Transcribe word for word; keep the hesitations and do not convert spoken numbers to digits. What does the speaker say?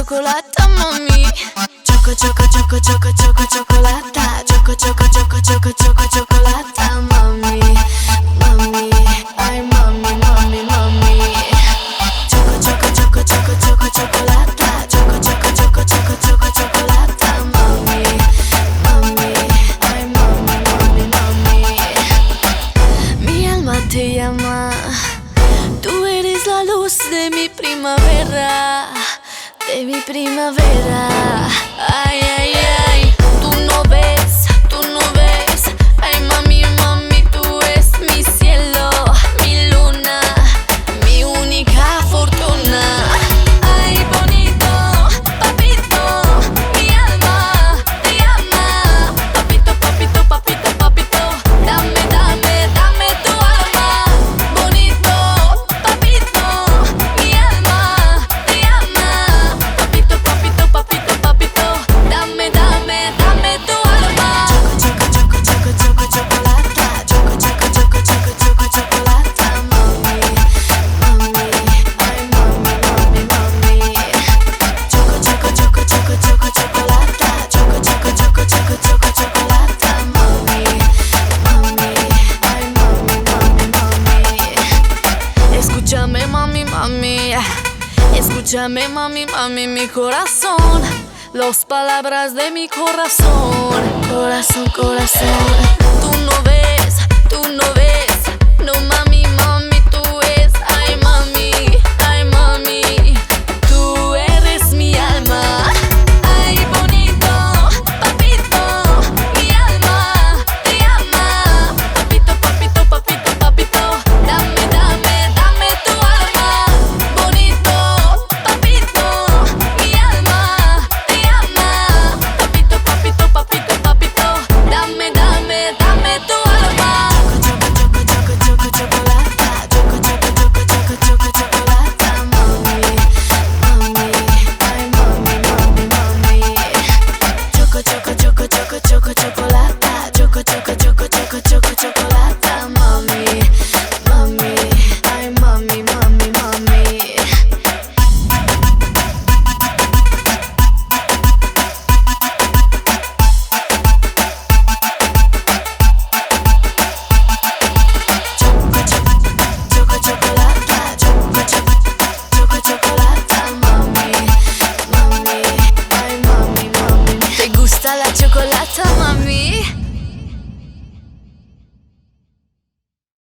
chocolata, mami. Choco, choco, choco, choco, choco, chocolata. Choco, choco, choco, choco, choco, chocolata, mami. Mami, ay, mami, mami, mami. Choco, choco, choco, choco, choco, chocolata. Choco, choco, choco, choco, choco, chocolata, mami. Mami, ay, mami, mami, mami. Mi alma te llama. Tú eres la luz de mi primavera, de mi primavera. Ay, ay, ay, tú no ves, tú no ves. Ay, mami, mami, tú eres mi cielo, mi luna, mi única fortuna. Ay, bonito, papito, mi alma te llama. Papito, papito, papito, papito, dame, dame, dame tu alma. Bonito, papito, mi alma te llama. Papito, papito, papito, papito, dame, dame, dame tu alma. Choco, choco, choco, choco, choco, chocolata. Choco, choco, choco, choco, choco, chocolata, mami. Mami, ay, mami, mami, mami. Choco, choco, choco, choco, choco, chocolata. Choco, choco, choco, choco, choco, chocolata, mami. Mami, ay, mami, mami, mami. Escúchame, mami, mami. Escúchame, mami, mami, mi corazón. Las palabras de mi corazón. Corazón, corazón.